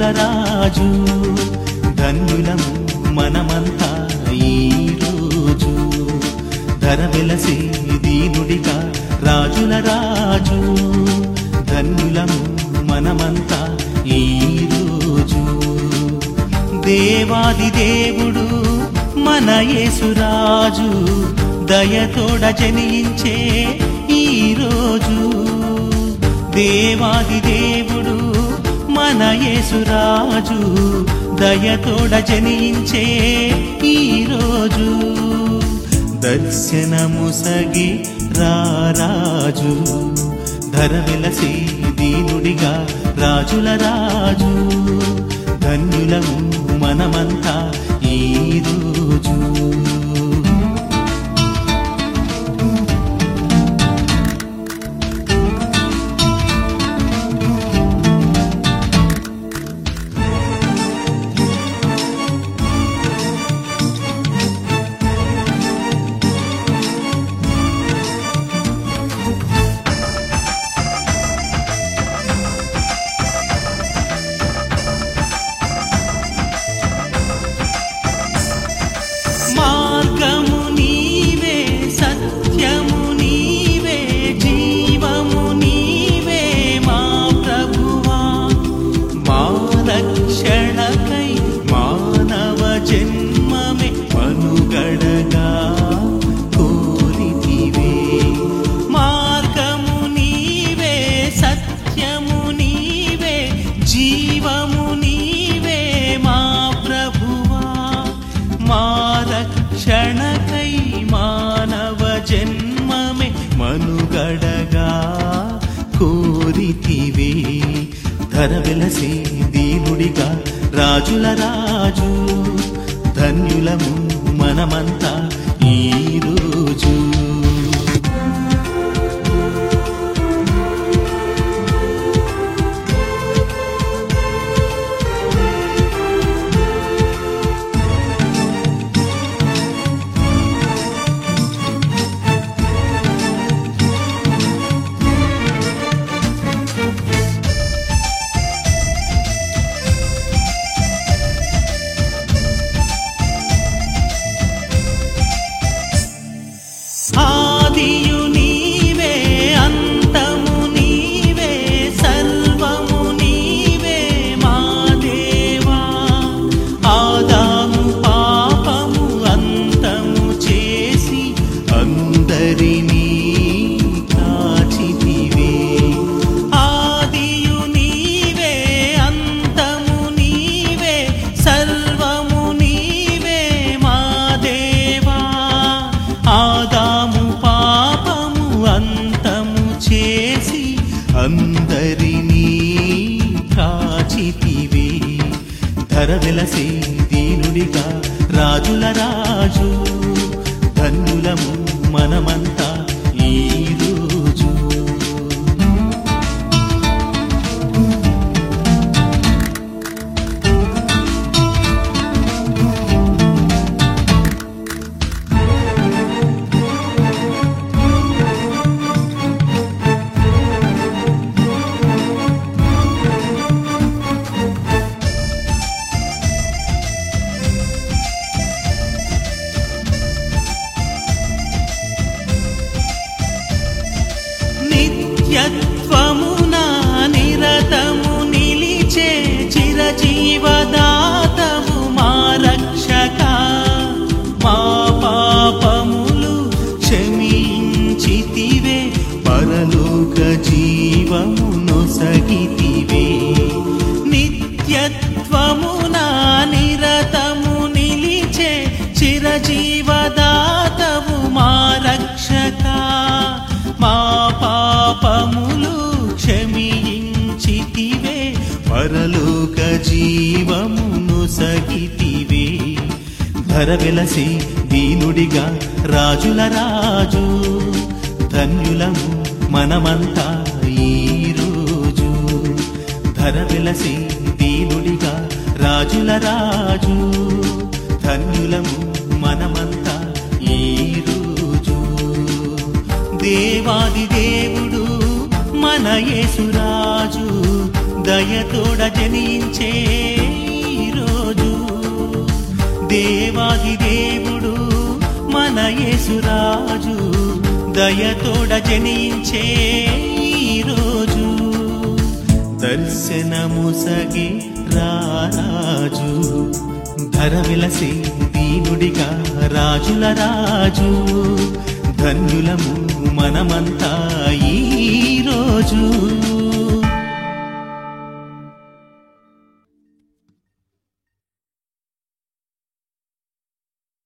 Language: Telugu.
రాజు ధన్యులము మనమంతా ఈరోజు ధర వెలసి దీనుడిగా రాజుల రాజు ధన్యులము మనమంతా ఈరోజు దేవాది దేవుడు మన యేసురాజు దయతోడ జనించే ఈరోజు దేవాది దేవుడు మన యేసురాజు దయతోడ జనించే ఈరోజు దర్శనము సగి రాజు ధర వెలసి దీనుడిగా రాజుల రాజు ధన్యులము మనమంతా ఈరోజు క్షణకై మానవ జన్మమే మనుగడగా కోరితివే ధర వెలసి దీనుడిగా రాజుల రాజు ధన్యులము మనమంతా ఈరోజు ఆదియు నీవే అంతము నీవే సర్వము నీవే మా దేవా ఆదాము పాపము అంతము చేసి అందరినీ కాచితివే ఆదియు నీవే అంతము నీవే సర్వము నీవే మా దేవా ఆదాము పాపము అంతము చేసి అందరినీ కాచితివే ధర వెలసి దీనుడిగా రాజుల రాజు ధన్యులము మనమంతా ఈరోజు నిత్యత్వమునా నిరతము నిలిచే చిరజీవదాతము మా రక్షక మా పాపములు క్షమించితివే పరలోక జీవమును సగితివే నిత్యత్వమునా నిరతము నిలిచే చిరజీవదాతము మా రక్షక మా పాపములు క్షమించితివే పరలోక జీవమును సగితివే ధర వెలసి దీనుడిగా రాజుల రాజు ధన్యులము మనమంతా ఈరోజు ధర వెలసి దీనుడిగా రాజుల రాజు ధన్యులము మనమంతా ఈరోజు దేవాది దేవుడు మన యేసురాజు దయతోడ జనించే ఈరోజు దేవాది దేవుడు మన యేసురాజు దయతోడ జనించే ఈరోజు దర్శనముసగే రారాజు ధర వెలసే దీనుడిగా రాజుల రాజు ధన్యులము మనమంతా ఈరోజు